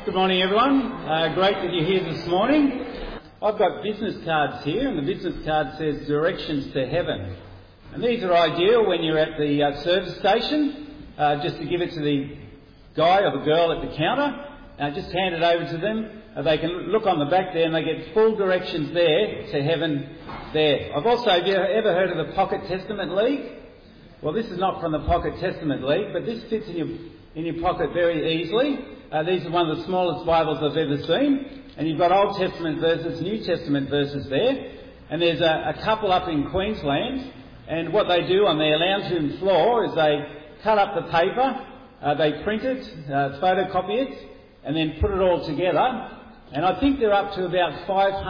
Good morning, everyone. Great that you're here this morning. I've got business cards here, and the business card says Directions to Heaven. And these are ideal when you're at the service station, just to give it to the guy or the girl at the counter, just hand it over to them. They can look on the back there and they get full directions there to heaven there. Have you ever heard of the Pocket Testament League? Well, this is not from the Pocket Testament League, but this fits in your pocket very easily. These are one of the smallest Bibles I've ever seen. And you've got Old Testament verses, New Testament verses there. And there's a couple up in Queensland. And what they do on their lounge room floor is they cut up the paper, they print it, photocopy it, and then put it all together. And I think they're up to about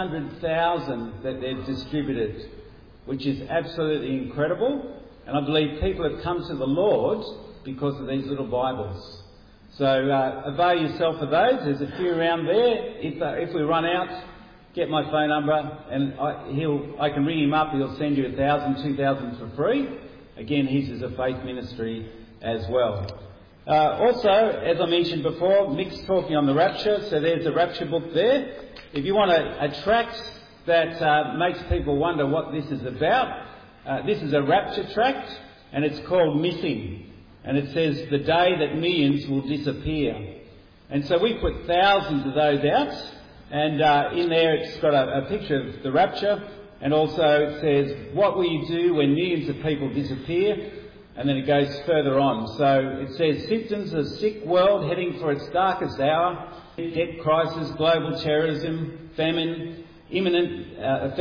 500,000 that they've distributed, which is absolutely incredible. And I believe people have come to the Lord because of these little Bibles. So avail yourself of those. There's a few around there. If we run out, get my phone number and I can ring him up. He'll send you 1,000, 2,000 for free. Again, his is a faith ministry as well. Also, as I mentioned before, Mick's talking on the rapture. So there's a rapture book there. If you want a tract that makes people wonder what this is about, this is a rapture tract and it's called Missing. And it says the day that millions will disappear. And so we put thousands of those out. And in there it's got a picture of the rapture. And also it says, what will you do when millions of people disappear? And then it goes further on. So it says, symptoms of a sick world heading for its darkest hour. Debt crisis, global terrorism, famine imminent,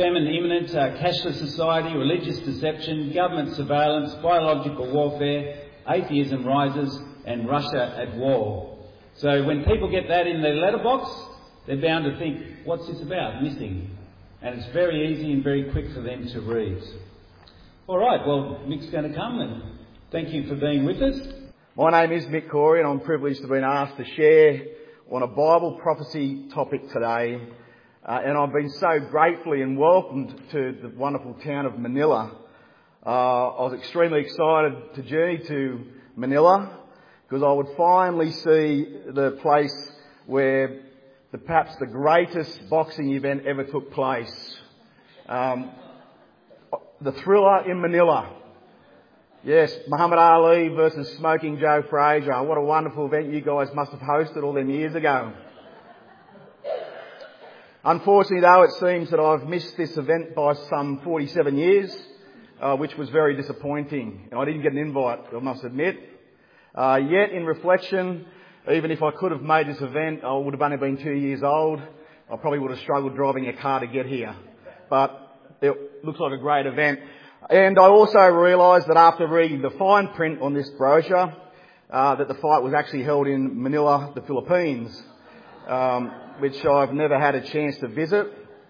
cashless society, religious deception, government surveillance, biological warfare, atheism rises, and Russia at war. So when people get that in their letterbox, they're bound to think, what's this about? Missing. And it's very easy and very quick for them to read. All right, well, Mick's going to come, and thank you for being with us. My name is Mick Corey, and I'm privileged to have been asked to share on a Bible prophecy topic today. And I've been so gratefully and welcomed to the wonderful town of Manila. I was extremely excited to journey to Manila because I would finally see the place where perhaps the greatest boxing event ever took place. The Thriller in Manila. Yes, Muhammad Ali versus Smoking Joe Frazier. What a wonderful event you guys must have hosted all them years ago. Unfortunately though, it seems that I've missed this event by some 47 years. Which was very disappointing. And I didn't get an invite, I must admit. Yet, in reflection, even if I could have made this event, I would have only been 2 years old. I probably would have struggled driving a car to get here. But it looks like a great event. And I also realised that after reading the fine print on this brochure, that the fight was actually held in Manila, the Philippines, which I've never had a chance to visit.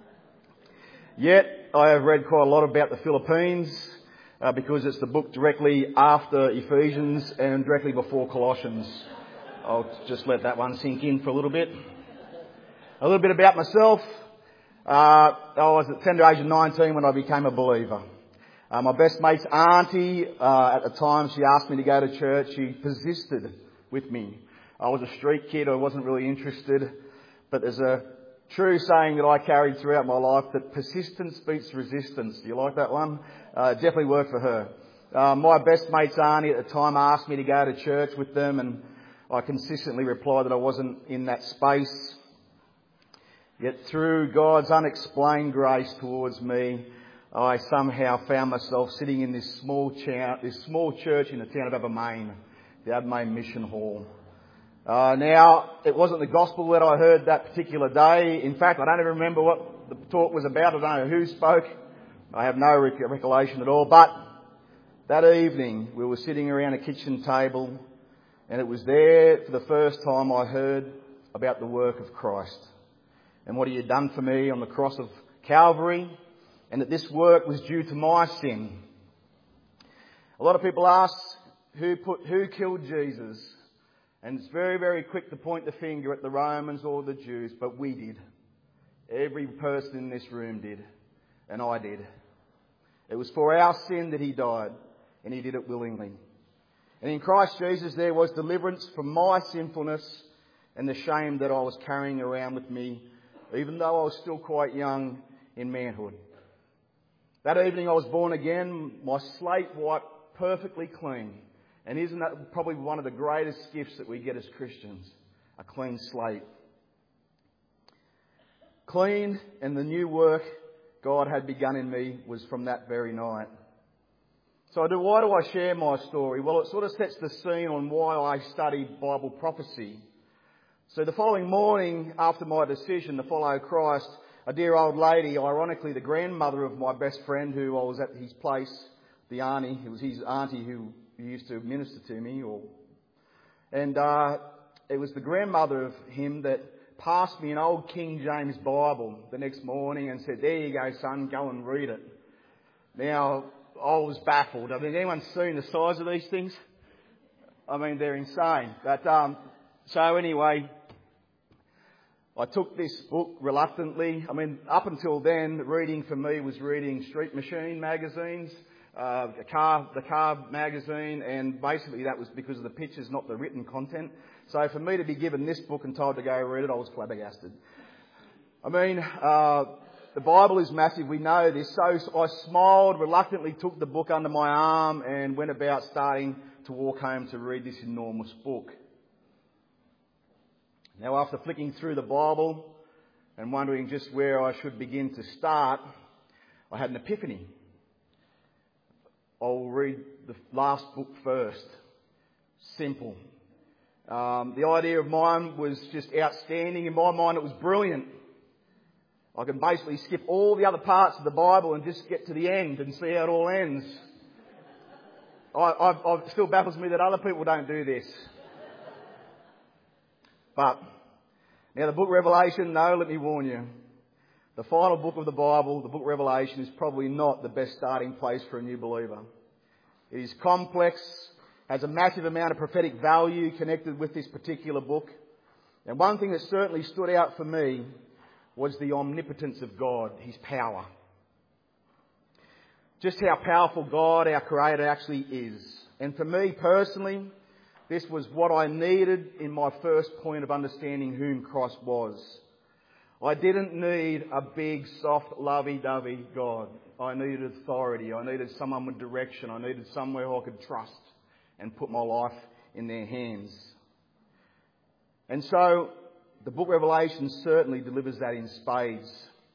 Yet, I have read quite a lot about the Philippines because it's the book directly after Ephesians and directly before Colossians. I'll just let that one sink in for a little bit. A little bit about myself. I was at tender age of 19 when I became a believer. My best mate's auntie, at the time she asked me to go to church. She persisted with me. I was a street kid. I wasn't really interested. But there's a true saying that I carried throughout my life, that persistence beats resistance. Do you like that one? Definitely worked for her. My best mate's auntie at the time asked me to go to church with them, and I consistently replied that I wasn't in that space. Yet through God's unexplained grace towards me, I somehow found myself sitting in this small church in the town of Abermain, the Abermain Mission Hall. Now, it wasn't the gospel that I heard that particular day. In fact, I don't even remember what the talk was about. I don't know who spoke. I have no recollection at all. But that evening, we were sitting around a kitchen table, and it was there for the first time I heard about the work of Christ and what he had done for me on the cross of Calvary, and that this work was due to my sin. A lot of people ask, who killed Jesus? And it's very, very quick to point the finger at the Romans or the Jews, but we did. Every person in this room did, and I did. It was for our sin that he died, and he did it willingly. And in Christ Jesus there was deliverance from my sinfulness and the shame that I was carrying around with me, even though I was still quite young in manhood. That evening I was born again, my slate wiped perfectly clean. And isn't that probably one of the greatest gifts that we get as Christians? A clean slate. Clean, and the new work God had begun in me was from that very night. So why do I share my story? Well, it sort of sets the scene on why I studied Bible prophecy. So the following morning, after my decision to follow Christ, a dear old lady, ironically the grandmother of my best friend who I was at his place, the auntie, it was his auntie who used to minister to me, and it was the grandmother of him that passed me an old King James Bible the next morning and said, "There you go, son, go and read it." Now, I was baffled. I mean, anyone seen the size of these things? I mean, they're insane. But so anyway, I took this book reluctantly. I mean, up until then, reading for me was reading Street Machine magazines, the car magazine, and basically that was because of the pictures, not the written content. So for me to be given this book and told to go read it, I was flabbergasted. I mean, the Bible is massive, we know this, so I smiled, reluctantly took the book under my arm and went about starting to walk home to read this enormous book. Now, after flicking through the Bible and wondering just where I should begin to start, I had an epiphany. I'll read the last book first. Simple. The idea of mine was just outstanding. In my mind, it was brilliant. I can basically skip all the other parts of the Bible and just get to the end and see how it all ends. It still baffles me that other people don't do this. But, now the book Revelation, no, let me warn you. The final book of the Bible, the book Revelation, is probably not the best starting place for a new believer. It is complex, has a massive amount of prophetic value connected with this particular book. And one thing that certainly stood out for me was the omnipotence of God, His power. Just how powerful God, our Creator, actually is. And for me personally, this was what I needed in my first point of understanding whom Christ was. I didn't need a big, soft, lovey-dovey God. I needed authority. I needed someone with direction. I needed somewhere I could trust and put my life in their hands. And so, the book Revelation certainly delivers that in spades.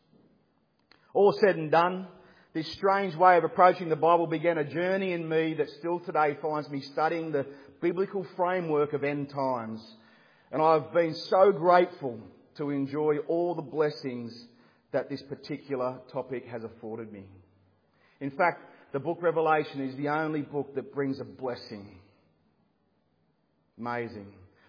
All said and done, this strange way of approaching the Bible began a journey in me that still today finds me studying the biblical framework of end times. And I've been so grateful to enjoy all the blessings that this particular topic has afforded me. In fact, the book Revelation is the only book that brings a blessing. Amazing.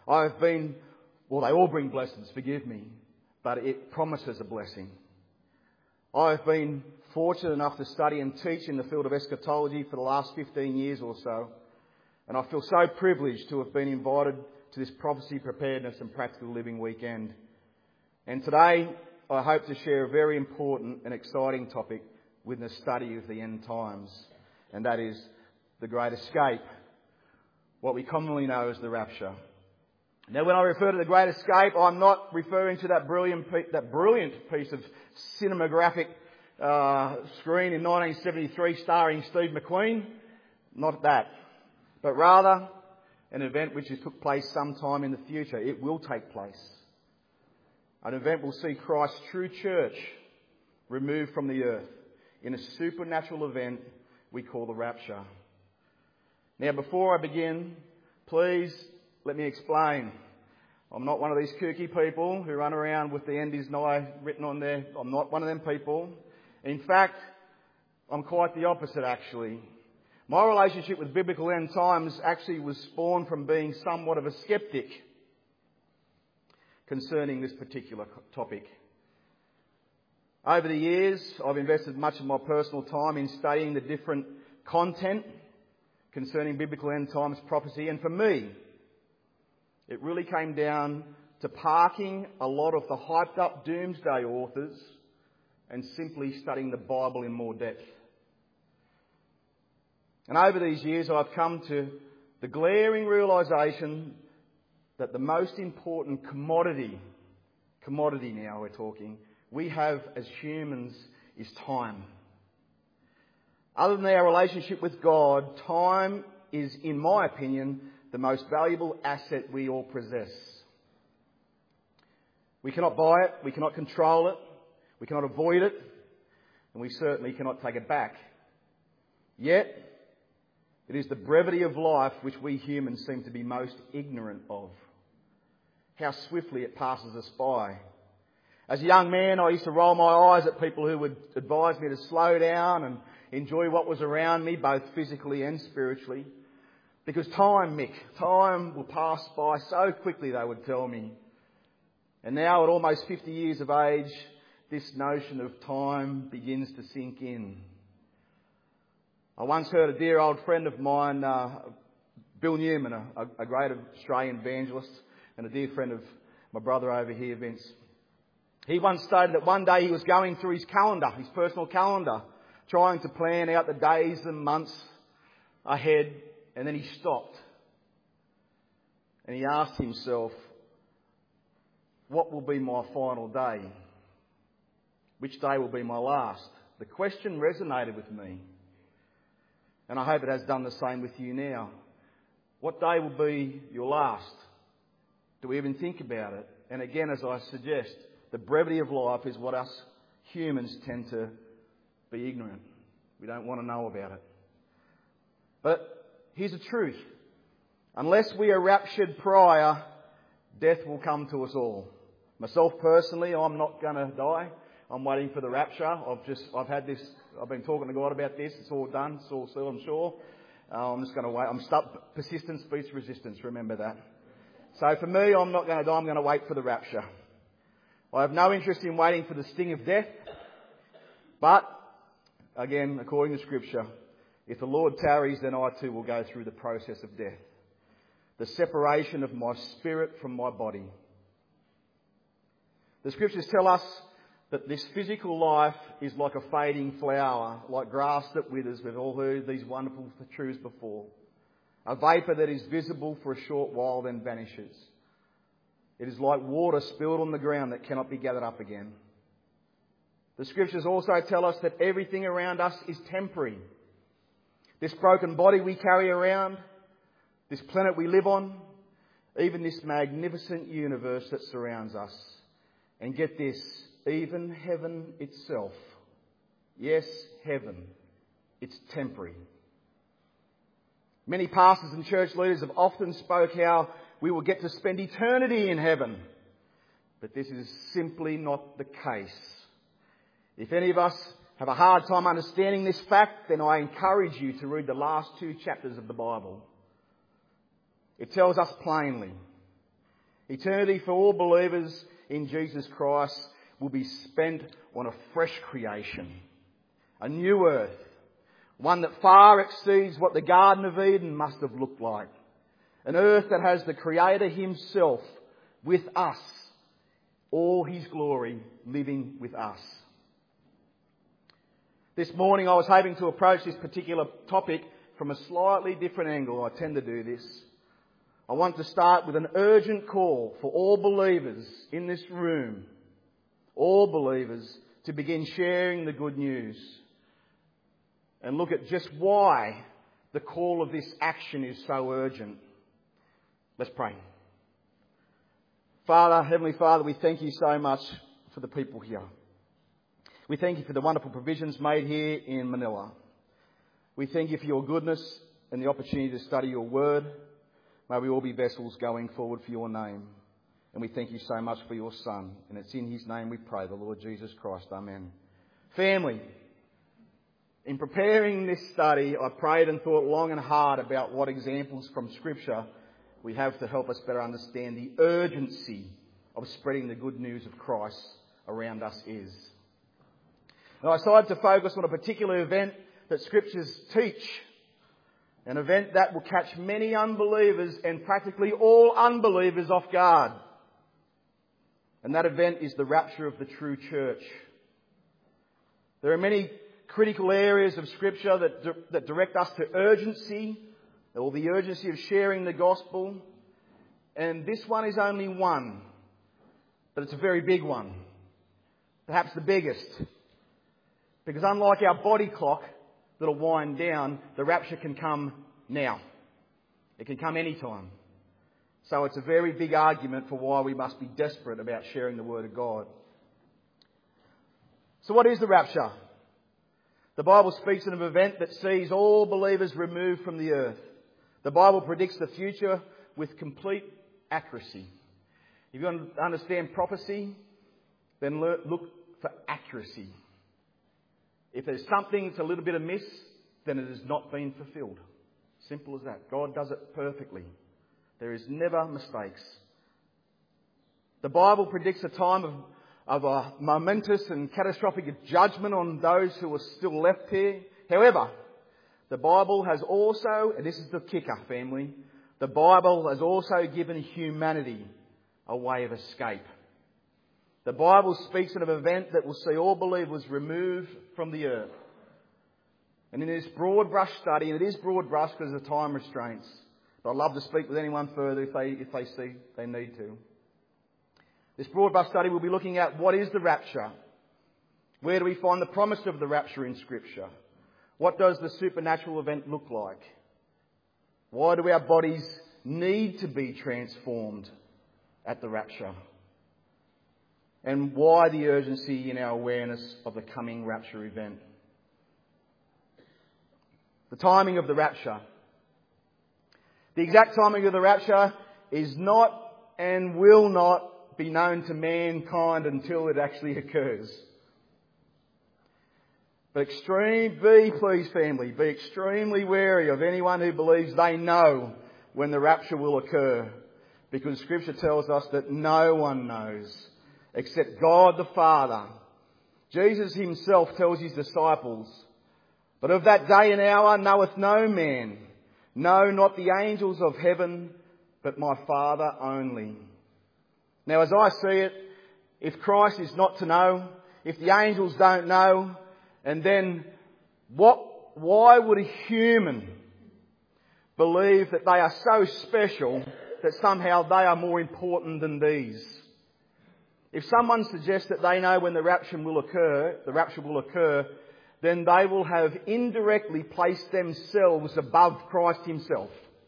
They all bring blessings, forgive me, but it promises a blessing. I've been fortunate enough to study and teach in the field of eschatology for the last 15 years or so, and I feel so privileged to have been invited to this prophecy, preparedness and practical living weekend. And today, I hope to share a very important and exciting topic with the study of the end times, and that is the Great Escape, what we commonly know as the rapture. Now, when I refer to the Great Escape, I'm not referring to that brilliant piece of cinematographic screen in 1973 starring Steve McQueen. Not that. But rather, an event which has took place sometime in the future. It will take place. An event will see Christ's true church removed from the earth in a supernatural event we call the rapture. Now, before I begin, please let me explain. I'm not one of these kooky people who run around with the end is nigh written on there. I'm not one of them people. In fact, I'm quite the opposite actually. My relationship with biblical end times actually was spawned from being somewhat of a skeptic concerning this particular topic. Over the years, I've invested much of my personal time in studying the different content concerning biblical end times prophecy, and for me, it really came down to parking a lot of the hyped up doomsday authors and simply studying the Bible in more depth. And over these years, I've come to the glaring realisation that the most important commodity now we're talking, we have as humans is time. Other than our relationship with God, time is, in my opinion, the most valuable asset we all possess. We cannot buy it, we cannot control it, we cannot avoid it, and we certainly cannot take it back. Yet, it is the brevity of life which we humans seem to be most ignorant of. How swiftly it passes us by. As a young man, I used to roll my eyes at people who would advise me to slow down and enjoy what was around me, both physically and spiritually. Because time will pass by so quickly, they would tell me. And now, at almost 50 years of age, this notion of time begins to sink in. I once heard a dear old friend of mine, Bill Newman, a great Australian evangelist and a dear friend of my brother over here, Vince. He once stated that one day he was going through his calendar, his personal calendar, trying to plan out the days and months ahead, and then he stopped. And he asked himself, what will be my final day? Which day will be my last? The question resonated with me. And I hope it has done the same with you now. What day will be your last? Do we even think about it? And again, as I suggest, the brevity of life is what us humans tend to be ignorant. We don't want to know about it. But here's the truth. Unless we are raptured prior, death will come to us all. Myself personally, I'm not going to die. I'm waiting for the rapture. I've been talking to God about this. It's all done. It's all sealed, I'm sure. I'm just going to wait. Persistence beats resistance. Remember that. So for me, I'm not going to die. I'm going to wait for the rapture. I have no interest in waiting for the sting of death. But, again, according to Scripture, if the Lord tarries, then I too will go through the process of death. The separation of my spirit from my body. The Scriptures tell us that this physical life is like a fading flower, like grass that withers. We've all heard these wonderful truths before. A vapour that is visible for a short while then vanishes. It is like water spilled on the ground that cannot be gathered up again. The Scriptures also tell us that everything around us is temporary. This broken body we carry around, this planet we live on, even this magnificent universe that surrounds us. And get this, even heaven itself. Yes, heaven. It's temporary. Many pastors and church leaders have often spoke how we will get to spend eternity in heaven. But this is simply not the case. If any of us have a hard time understanding this fact, then I encourage you to read the last 2 chapters of the Bible. It tells us plainly, eternity for all believers in Jesus Christ will be spent on a fresh creation, a new earth, one that far exceeds what the Garden of Eden must have looked like. An earth that has the Creator Himself with us, all His glory living with us. This morning I was hoping to approach this particular topic from a slightly different angle. I tend to do this. I want to start with an urgent call for all believers in this room, all believers, to begin sharing the good news and look at just why the call of this action is so urgent. Let's pray. Father, Heavenly Father, we thank you so much for the people here. We thank you for the wonderful provisions made here in Manila. We thank you for your goodness and the opportunity to study your word. May we all be vessels going forward for your name. And we thank you so much for your Son. And it's in his name we pray, the Lord Jesus Christ. Amen. Family, in preparing this study, I prayed and thought long and hard about what examples from Scripture we have to help us better understand the urgency of spreading the good news of Christ around us is. And I decided to focus on a particular event that Scriptures teach. An event that will catch many unbelievers and practically all unbelievers off guard. And that event is the rapture of the true church. There are many critical areas of Scripture that direct us to urgency, or the urgency of sharing the gospel. And this one is only one, but it's a very big one. Perhaps the biggest. Because unlike our body clock that'll wind down, the rapture can come now. It can come anytime. So it's a very big argument for why we must be desperate about sharing the Word of God. So what is the rapture? The Bible speaks of an event that sees all believers removed from the earth. The Bible predicts the future with complete accuracy. If you want to understand prophecy, then look for accuracy. If there's something that's a little bit amiss, then it has not been fulfilled. Simple as that. God does it perfectly. There is never mistakes. The Bible predicts a time of a momentous and catastrophic judgment on those who are still left here. However, the Bible has also, and this is the kicker, family, the Bible has also given humanity a way of escape. The Bible speaks of an event that will see all believers removed from the earth. And in this broad brush study, and it is broad brush because of the time restraints, but I'd love to speak with anyone further if they see they need to. This broad brush study will be looking at what is the rapture? Where do we find the promise of the rapture in Scripture? What does the supernatural event look like? Why do our bodies need to be transformed at the rapture? And why the urgency in our awareness of the coming rapture event? The timing of the rapture. The exact timing of the rapture is not and will not be known to mankind until it actually occurs. But please family, be extremely wary of anyone who believes they know when the rapture will occur. Because Scripture tells us that no one knows except God the Father. Jesus himself tells his disciples, "But of that day and hour knoweth no man, no, not the angels of heaven, but my Father only." Now, as I see it, if Christ is not to know, if the angels don't know, and then why would a human believe that they are so special that somehow they are more important than these? If someone suggests that they know when the rapture will occur, then they will have indirectly placed themselves above Christ himself.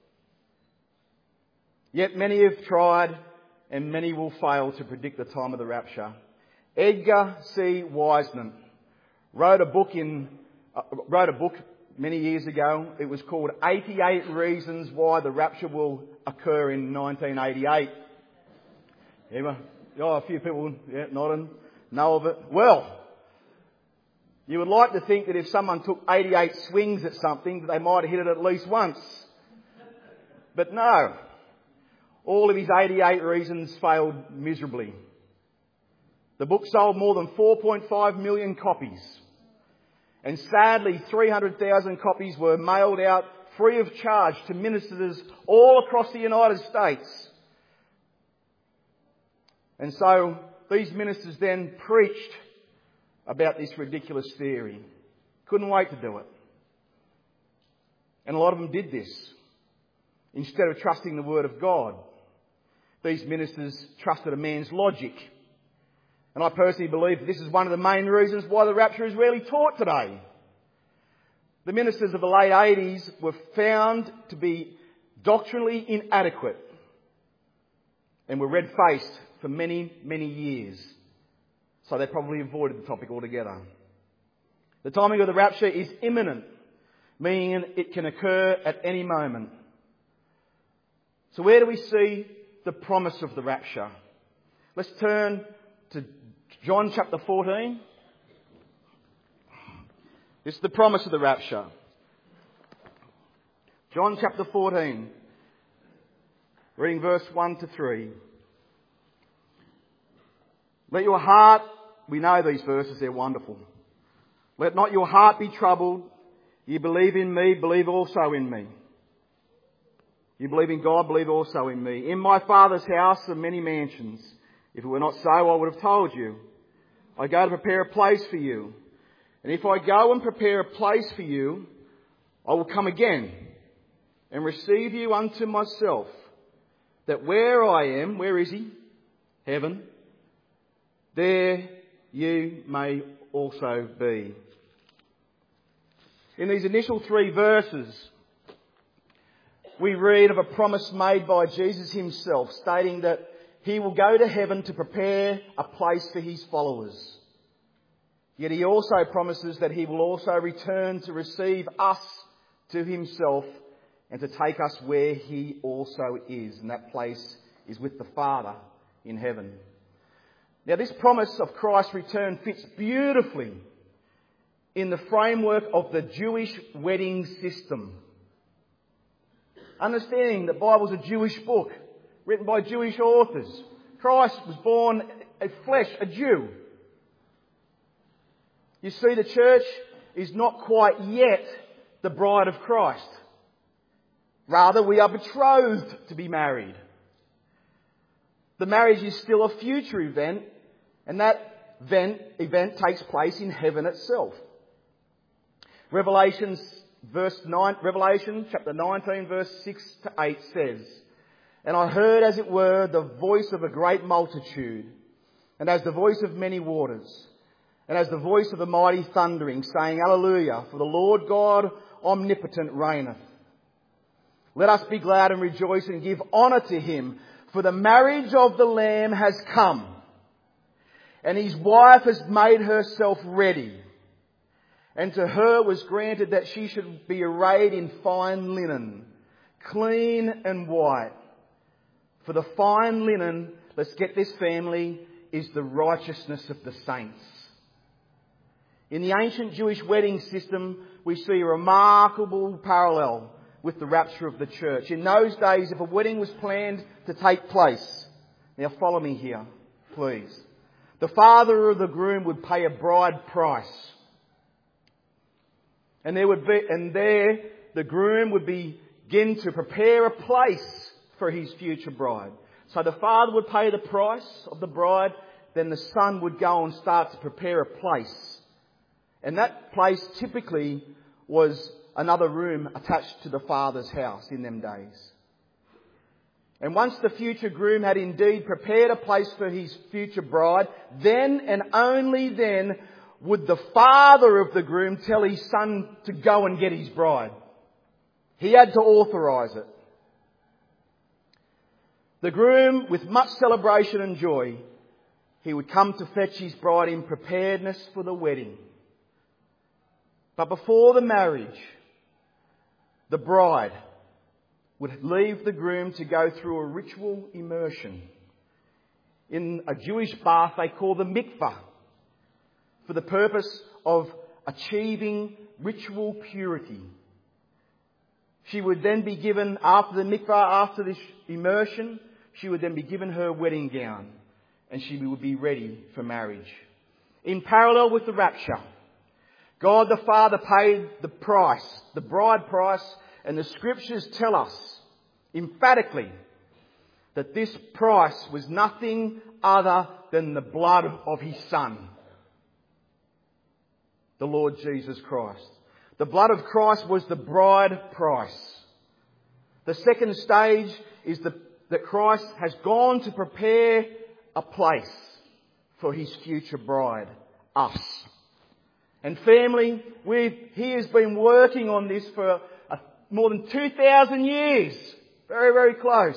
Yet many have tried, and many will fail to predict the time of the rapture. Edgar C. Wiseman wrote a book many years ago. It was called 88 Reasons Why the Rapture Will Occur in 1988. A few people nodding, know of it. Well, you would like to think that if someone took 88 swings at something, they might have hit it at least once. But no. All of his 88 reasons failed miserably. The book sold more than 4.5 million copies. And sadly, 300,000 copies were mailed out free of charge to ministers all across the United States. And so these ministers then preached about this ridiculous theory. Couldn't wait to do it. And a lot of them did this. Instead of trusting the Word of God, these ministers trusted a man's logic. And I personally believe that this is one of the main reasons why the rapture is rarely taught today. The ministers of the late 80s were found to be doctrinally inadequate and were red-faced for many, many years. So they probably avoided the topic altogether. The timing of the rapture is imminent, meaning it can occur at any moment. So where do we see the promise of the rapture? Let's turn to John chapter 14. This is the promise of the rapture. John chapter 14, reading verse 1 to 3. Let your heart, we know these verses, they're wonderful. Let not your heart be troubled. You believe in me, believe also in me. You believe in God, believe also in me. In my Father's house are many mansions. If it were not so, I would have told you. I go to prepare a place for you. And if I go and prepare a place for you, I will come again and receive you unto myself, that where I am, where is he? Heaven. There you may also be. In these initial 3 verses, we read of a promise made by Jesus himself, stating that he will go to heaven to prepare a place for his followers. Yet he also promises that he will also return to receive us to himself and to take us where he also is. And that place is with the Father in heaven. Now, this promise of Christ's return fits beautifully in the framework of the Jewish wedding system. Understanding the Bible is a Jewish book, written by Jewish authors. Christ was born a flesh, a Jew. You see, the church is not quite yet the bride of Christ. Rather, we are betrothed to be married. The marriage is still a future event, and that event takes place in heaven itself. Revelation chapter 19 verse 6 to 8 says, "And I heard as it were the voice of a great multitude, and as the voice of many waters, and as the voice of a mighty thundering, saying, Alleluia, for the Lord God omnipotent reigneth. Let us be glad and rejoice and give honour to him, for the marriage of the Lamb has come, and his wife has made herself ready. And to her was granted that she should be arrayed in fine linen, clean and white. For the fine linen, let's get this family, is the righteousness of the saints." In the ancient Jewish wedding system, we see a remarkable parallel with the rapture of the church. In those days, if a wedding was planned to take place, now follow me here, please. The father of the groom would pay a bride price. And there the groom would begin to prepare a place for his future bride. So the father would pay the price of the bride, then the son would go and start to prepare a place. And that place typically was another room attached to the father's house in them days. And once the future groom had indeed prepared a place for his future bride, then and only then would the father of the groom tell his son to go and get his bride. He had to authorise it. The groom, with much celebration and joy, he would come to fetch his bride in preparedness for the wedding. But before the marriage, the bride would leave the groom to go through a ritual immersion in a Jewish bath they call the mikvah, for the purpose of achieving ritual purity. She would then be given, after the mikvah, after this immersion, she would then be given her wedding gown, and she would be ready for marriage. In parallel with the rapture, God the Father paid the price, the bride price, and the scriptures tell us emphatically that this price was nothing other than the blood of his Son, the Lord Jesus Christ. The blood of Christ was the bride price. The second stage is that Christ has gone to prepare a place for his future bride, us. And family, he has been working on this for more than 2,000 years. Very, very close.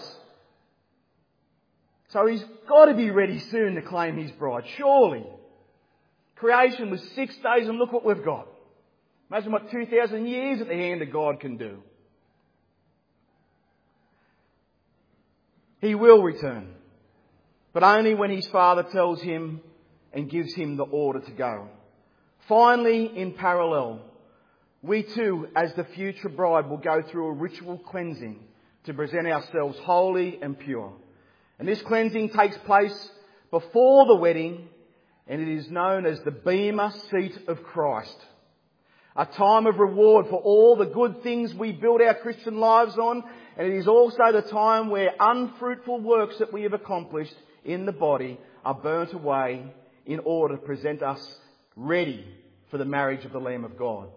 So he's got to be ready soon to claim his bride, surely. Creation was 6 days and look what we've got. Imagine what 2,000 years at the hand of God can do. He will return, but only when his Father tells him and gives him the order to go. Finally, in parallel, we too, as the future bride, will go through a ritual cleansing to present ourselves holy and pure. And this cleansing takes place before the wedding, and it is known as the Bema Seat of Christ. A time of reward for all the good things we build our Christian lives on, and it is also the time where unfruitful works that we have accomplished in the body are burnt away in order to present us ready for the marriage of the Lamb of God.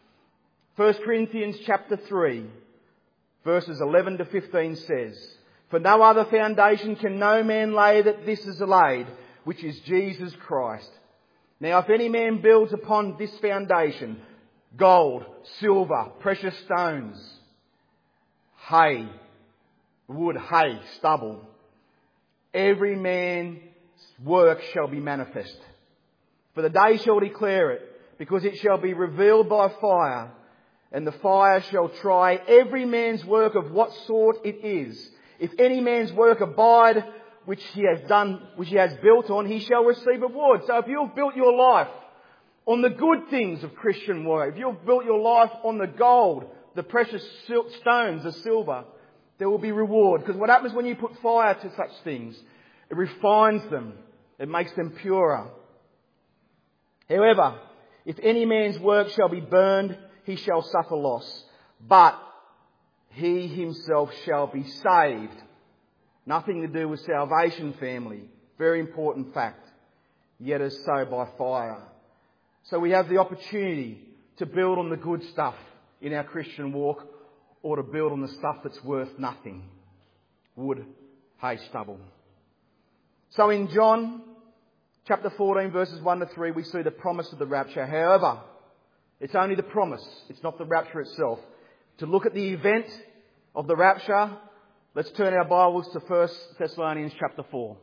1 Corinthians chapter 3, verses 11 to 15 says, For no other foundation can no man lay that this is laid, which is Jesus Christ. Now if any man builds upon this foundation, gold, silver, precious stones, hay, wood, hay, stubble, every man's work shall be manifest. For the day shall declare it, because it shall be revealed by fire, and the fire shall try every man's work of what sort it is. If any man's work abide, which he has built on, he shall receive a reward. So if you've built your life on the good things of Christian work, if you've built your life on the gold, the precious stones, the silver, there will be reward. Because what happens when you put fire to such things? It refines them. It makes them purer. However, if any man's work shall be burned, he shall suffer loss. But he himself shall be saved. Nothing to do with salvation, family. Very important fact. Yet as so by fire. So we have the opportunity to build on the good stuff in our Christian walk, or to build on the stuff that's worth nothing. Wood, hay, stubble. So in John chapter 14 verses 1 to 3 we see the promise of the rapture. However, it's only the promise. It's not the rapture itself. To look at the event of the rapture, let's turn our Bibles to 1 Thessalonians chapter 4.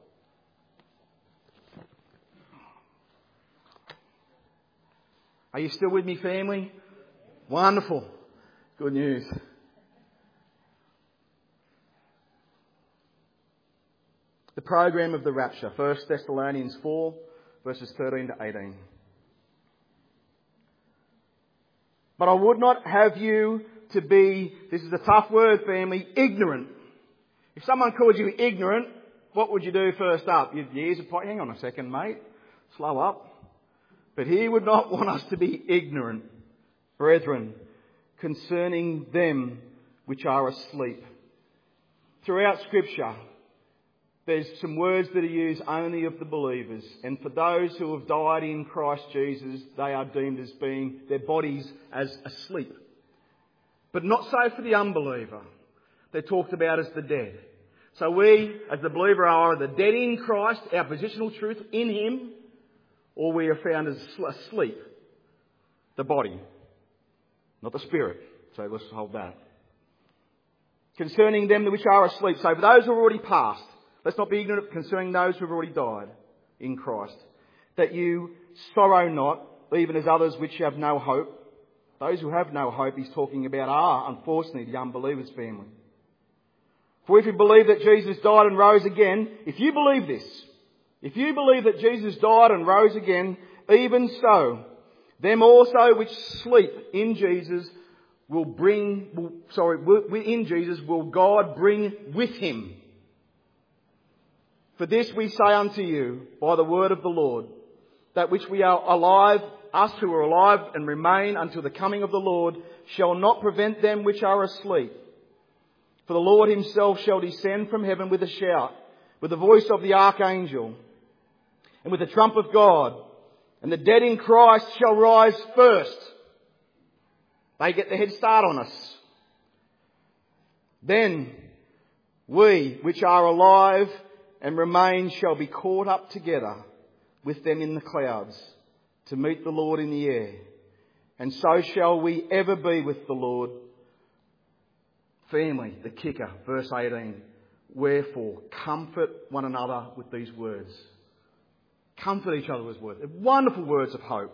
Are you still with me, family? Wonderful. Good news. The program of the rapture. 1 Thessalonians 4, verses 13 to 18. But I would not have you to be, this is a tough word, family, ignorant. If someone called you ignorant, what would you do first up? Your ears would point, hang on a second, mate. Slow up. But he would not want us to be ignorant, brethren, concerning them which are asleep. Throughout Scripture, there's some words that are used only of the believers. And for those who have died in Christ Jesus, they are deemed as being their bodies as asleep. But not so for the unbeliever. They're talked about as the dead. So we, as the believer, are either dead in Christ, our positional truth in Him, or we are found as asleep. The body, not the spirit. So let's hold that. Concerning them which are asleep. So for those who have already passed, let's not be ignorant concerning those who have already died in Christ. That you sorrow not, even as others which have no hope. Those who have no hope he's talking about are, unfortunately, the unbeliever's family. For if you believe that Jesus died and rose again, if you believe this, if you believe that Jesus died and rose again, even so, them also which sleep in Jesus will God bring with him. For this we say unto you by the word of the Lord, that which we are alive, us who are alive and remain until the coming of the Lord, shall not prevent them which are asleep. For the Lord himself shall descend from heaven with a shout, with the voice of the archangel, and with the trump of God, and the dead in Christ shall rise first. They get the head start on us. Then we which are alive and remain shall be caught up together with them in the clouds to meet the Lord in the air. And so shall we ever be with the Lord. Family, the kicker, verse 18. Wherefore, comfort one another with these words. Comfort each other with words. Wonderful words of hope.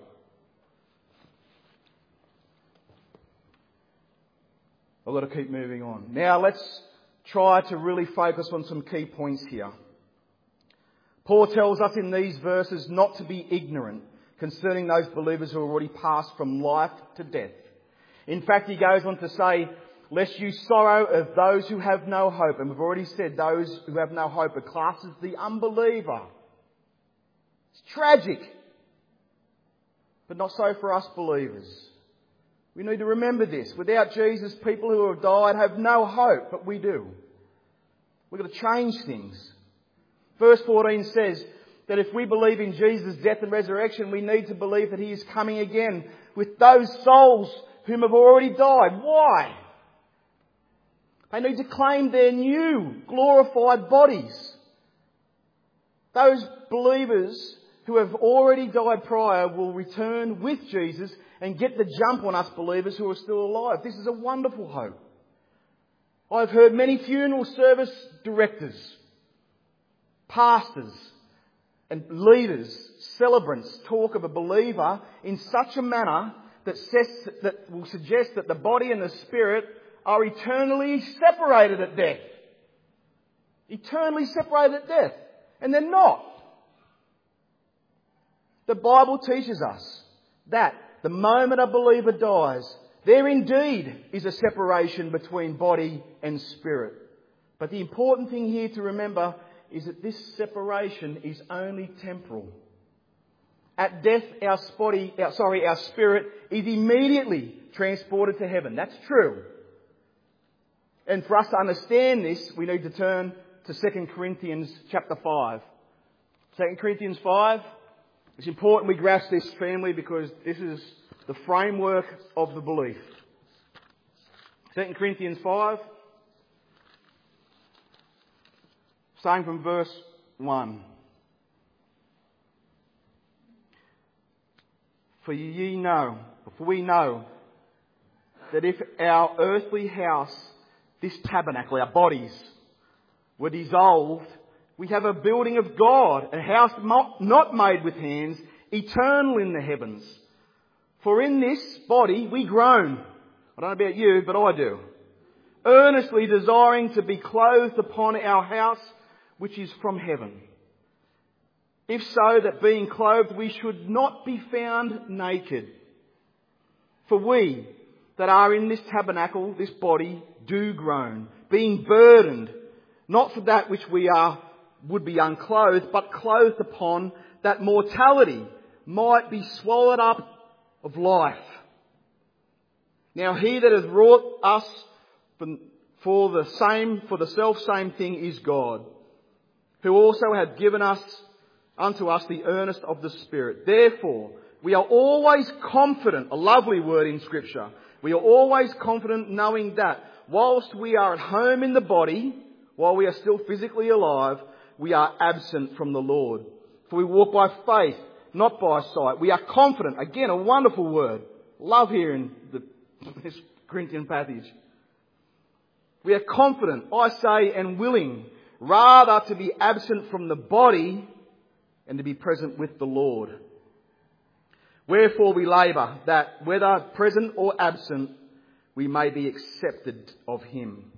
I've got to keep moving on. Now let's try to really focus on some key points here. Paul tells us in these verses not to be ignorant concerning those believers who have already passed from life to death. In fact, he goes on to say, lest you sorrow of those who have no hope. And we've already said those who have no hope are classed as the unbeliever. It's tragic. But not so for us believers. We need to remember this. Without Jesus, people who have died have no hope, but we do. We've got to change things. Verse 14 says that if we believe in Jesus' death and resurrection, we need to believe that he is coming again with those souls whom have already died. Why? They need to claim their new glorified bodies. Those believers who have already died prior will return with Jesus and get the jump on us believers who are still alive. This is a wonderful hope. I've heard many funeral service directors, pastors and leaders, celebrants talk of a believer in such a manner that will suggest that the body and the spirit are eternally separated at death. Eternally separated at death. And they're not. The Bible teaches us that the moment a believer dies, there indeed is a separation between body and spirit. But the important thing here to remember is that this separation is only temporal. At death, our spirit is immediately transported to heaven. That's true. And for us to understand this, we need to turn to 2 Corinthians chapter 5. 2 Corinthians 5. It's important we grasp this, family, because this is the framework of the belief. 2 Corinthians 5. Starting from verse 1. For we know that if our earthly house, this tabernacle, our bodies, were dissolved, we have a building of God, a house not made with hands, eternal in the heavens. For in this body we groan. I don't know about you, but I do. Earnestly desiring to be clothed upon our house, which is from heaven. If so, that being clothed, we should not be found naked. For we that are in this tabernacle, this body, do groan, being burdened, not for that which we would be unclothed, but clothed upon, that mortality might be swallowed up of life. Now he that has wrought us for the self same thing is God, who also hath given unto us the earnest of the Spirit. Therefore, we are always confident, a lovely word in Scripture, we are always confident knowing that whilst we are at home in the body, while we are still physically alive, we are absent from the Lord. For we walk by faith, not by sight. We are confident. Again, a wonderful word. Love hearing this Corinthian passage. We are confident, I say, and willing, rather to be absent from the body and to be present with the Lord. Wherefore we labour, that whether present or absent, we may be accepted of him.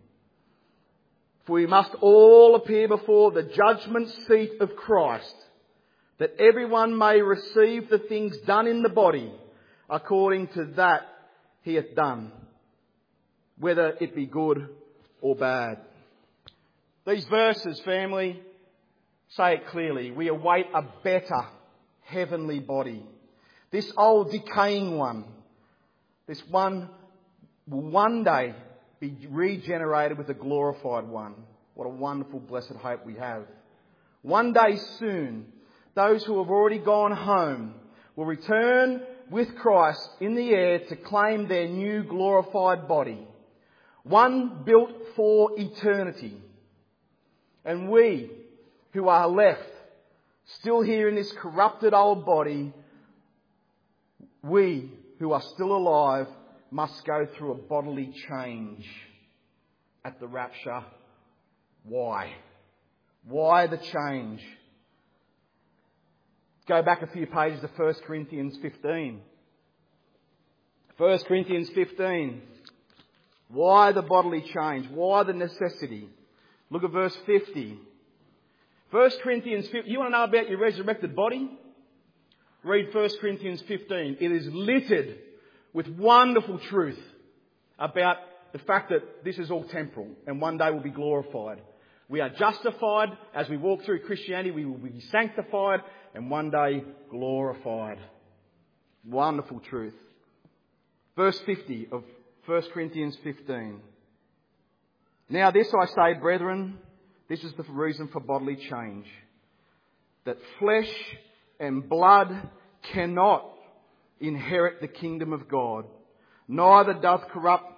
For we must all appear before the judgment seat of Christ, that everyone may receive the things done in the body according to that he hath done, whether it be good or bad. These verses, family, say it clearly. We await a better heavenly body. This old decaying one, this one will one day be regenerated with a glorified one. What a wonderful, blessed hope we have. One day soon, those who have already gone home will return with Christ in the air to claim their new glorified body. One built for eternity. And we who are left still here in this corrupted old body, we who are still alive must go through a bodily change at the rapture. Why? Why the change? Go back a few pages to 1 Corinthians 15. 1 Corinthians 15. Why the bodily change? Why the necessity? Look at verse 50. 1 Corinthians 15. You want to know about your resurrected body? Read 1 Corinthians 15. It is littered with wonderful truth about the fact that this is all temporal and one day will be glorified. We are justified as we walk through Christianity. We will be sanctified and one day glorified. Wonderful truth. Verse 50 of 1 Corinthians 15. Now this I say, brethren, this is the reason for bodily change. That flesh and blood cannot inherit the kingdom of God. Neither doth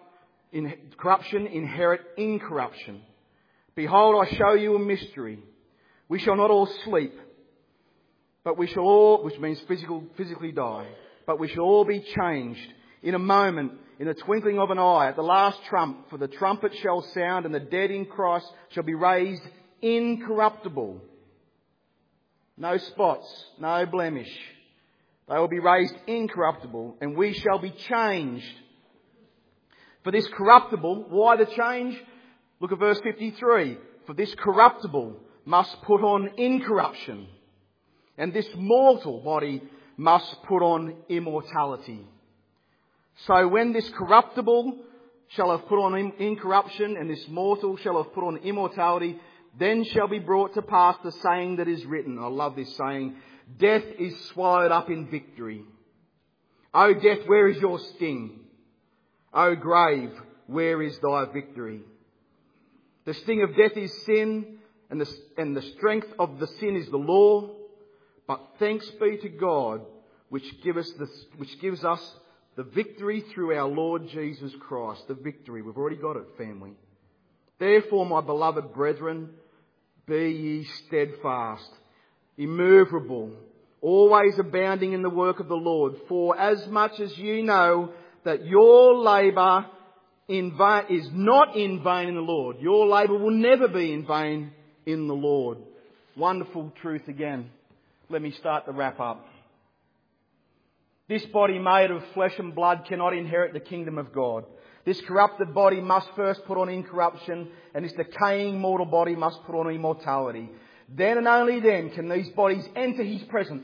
in corruption inherit incorruption. Behold, I show you a mystery. We shall not all sleep, but we shall all, which means physically die, but we shall all be changed in a moment, in the twinkling of an eye, at the last trump. For the trumpet shall sound, and the dead in Christ shall be raised incorruptible. No spots, no blemish. They will be raised incorruptible, and we shall be changed. For this corruptible, why the change? Look at verse 53. For this corruptible must put on incorruption, and this mortal body must put on immortality. So when this corruptible shall have put on incorruption, and this mortal shall have put on immortality, then shall be brought to pass the saying that is written. I love this saying. Death is swallowed up in victory. O death, where is your sting? O grave, where is thy victory? The sting of death is sin, and the strength of the sin is the law. But thanks be to God, which gives us the victory through our Lord Jesus Christ. The victory. We've already got it, family. Therefore, my beloved brethren, be ye steadfast, immovable, always abounding in the work of the Lord. For as much as you know that your labour is not in vain in the Lord. Your labour will never be in vain in the Lord. Wonderful truth again. Let me start to wrap up. This body made of flesh and blood cannot inherit the kingdom of God. This corrupted body must first put on incorruption, and this decaying mortal body must put on immortality. Then and only then can these bodies enter His presence.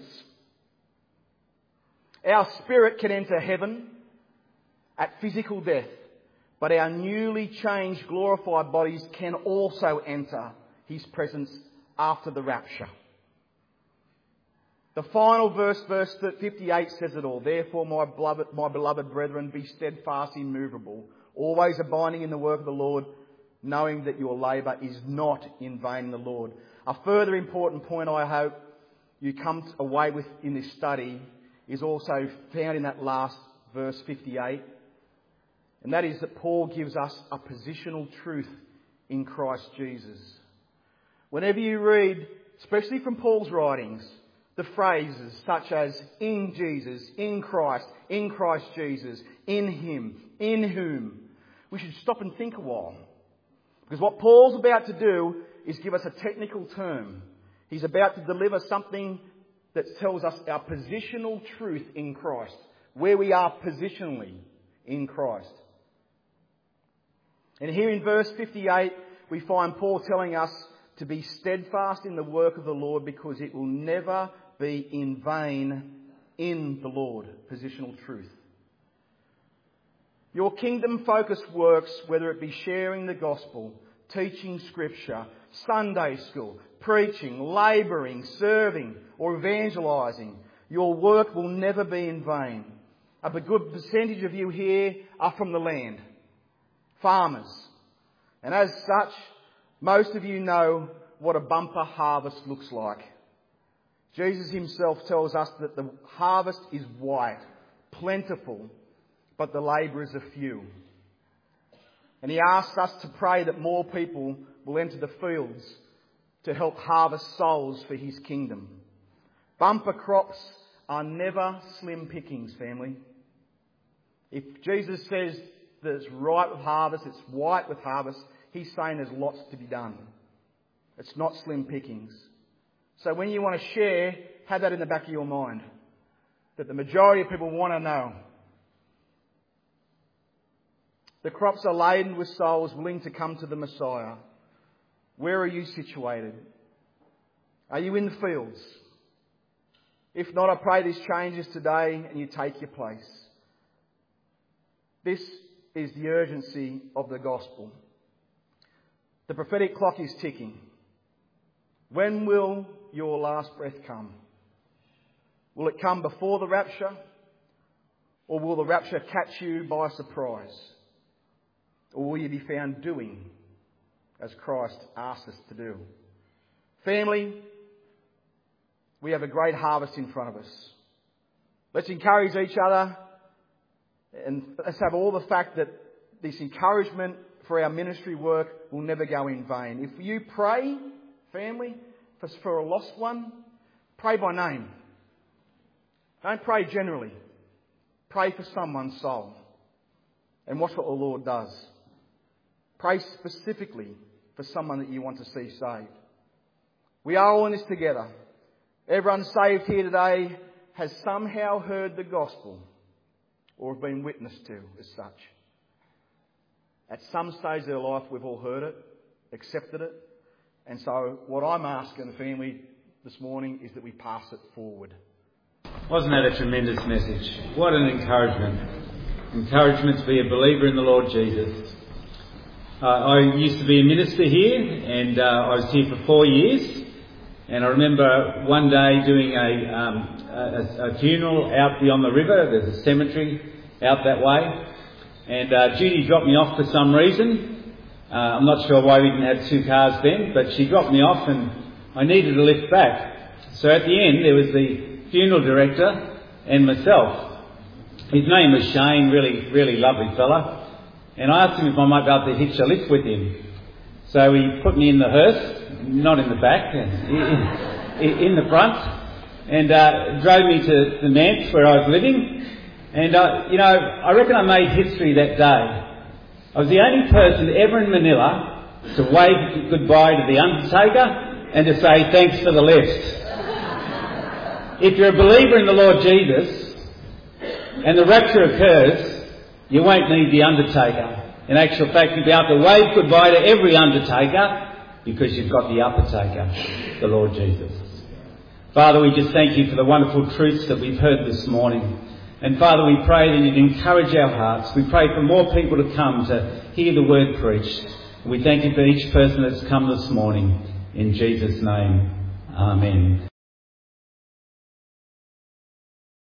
Our spirit can enter heaven at physical death, but our newly changed, glorified bodies can also enter His presence after the rapture. The final verse 58 says it all. Therefore, my beloved brethren, be steadfast, immovable, always abiding in the work of the Lord, knowing that your labour is not in vain in the Lord. A further important point I hope you come away with in this study is also found in that last verse 58. And that is that Paul gives us a positional truth in Christ Jesus. Whenever you read, especially from Paul's writings, the phrases such as in Jesus, in Christ Jesus, in Him, in whom, we should stop and think a while. Because what Paul's about to do is give us a technical term. He's about to deliver something that tells us our positional truth in Christ, where we are positionally in Christ. And here in verse 58, we find Paul telling us to be steadfast in the work of the Lord, because it will never be in vain in the Lord. Positional truth. Your kingdom-focused works, whether it be sharing the gospel, teaching scripture, Sunday school, preaching, labouring, serving or evangelising, your work will never be in vain. A good percentage of you here are from the land. Farmers. And as such, most of you know what a bumper harvest looks like. Jesus Himself tells us that the harvest is white, plentiful, but the labourers are few. And He asks us to pray that more people will enter the fields to help harvest souls for His kingdom. Bumper crops are never slim pickings, family. If Jesus says that it's ripe with harvest, it's white with harvest, He's saying there's lots to be done. It's not slim pickings. So when you want to share, have that in the back of your mind. That the majority of people want to know. The crops are laden with souls willing to come to the Messiah. Where are you situated? Are you in the fields? If not, I pray this changes today and you take your place. This is the urgency of the gospel. The prophetic clock is ticking. When will your last breath come? Will it come before the rapture? Or will the rapture catch you by surprise? Or will you be found doing as Christ asked us to do? Family, we have a great harvest in front of us. Let's encourage each other, and let's have all the fact that this encouragement for our ministry work will never go in vain. If you pray, family, for a lost one, pray by name. Don't pray generally. Pray for someone's soul. And watch what the Lord does. Pray specifically for someone that you want to see saved. We are all in this together. Everyone saved here today has somehow heard the gospel or have been witnessed to as such. At some stage of their life, we've all heard it, accepted it. And so what I'm asking the family this morning is that we pass it forward. Wasn't that a tremendous message? What an encouragement. Encouragement to be a believer in the Lord Jesus. I used to be a minister here, and I was here for 4 years. And I remember one day doing a funeral out beyond the river. There's a cemetery out that way. And Judy dropped me off for some reason. I'm not sure why we didn't have 2 cars then, but she dropped me off and I needed a lift back. So at the end there was the funeral director and myself. His name was Shane, really lovely fella. And I asked him if I might be able to hitch a lift with him. So he put me in the hearse, not in the back, in the front, and drove me to the manse where I was living. And, I reckon I made history that day. I was the only person ever in Manila to wave goodbye to the undertaker and to say thanks for the lift. If you're a believer in the Lord Jesus and the rapture occurs, you won't need the undertaker. In actual fact, you'll be able to wave goodbye to every undertaker because you've got the uppertaker, the Lord Jesus. Father, we just thank you for the wonderful truths that we've heard this morning. And Father, we pray that you'd encourage our hearts. We pray for more people to come to hear the word preached. We thank you for each person that's come this morning. In Jesus' name, amen.